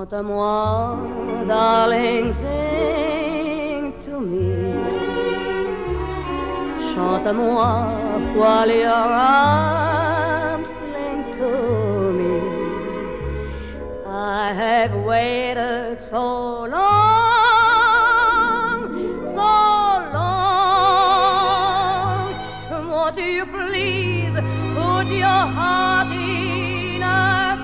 Chante-moi, darling, sing to me. Chante-moi while your arms cling to me. I have waited so long, so long. Won't you please put your heart in a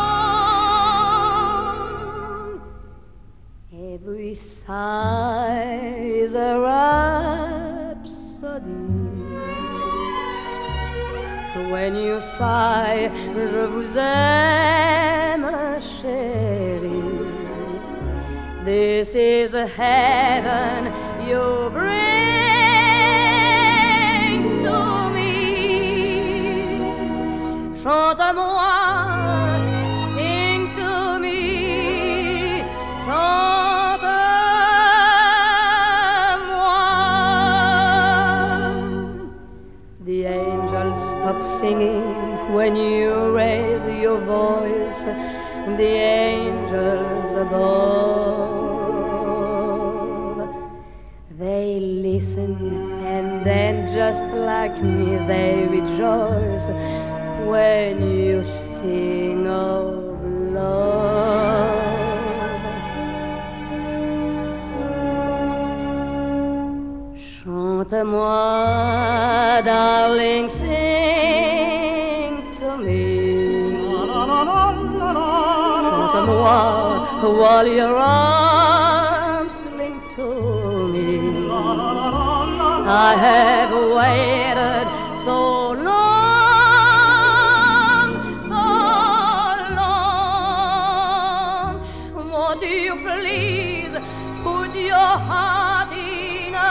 song? Every sigh is a rhapsody. When you sigh, je vous aime, chérie. This is a heaven you bring to me. Chante-moi, sing to me, chante-moi. The angels stop singing when you raise your voice. The angels above, they listen, and then just like me they rejoice when you sing of love. Chante-moi, darling, sing to me. Chante-moi while your arms cling to me. I have waited so long, so long. Won't you please put your heart in a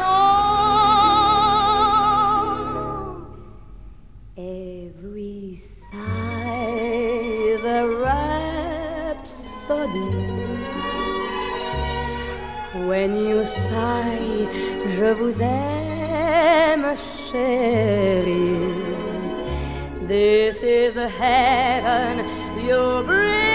song? Every sigh is a rhapsody. When you sigh, je vous aime, chérie. This is a heaven you bring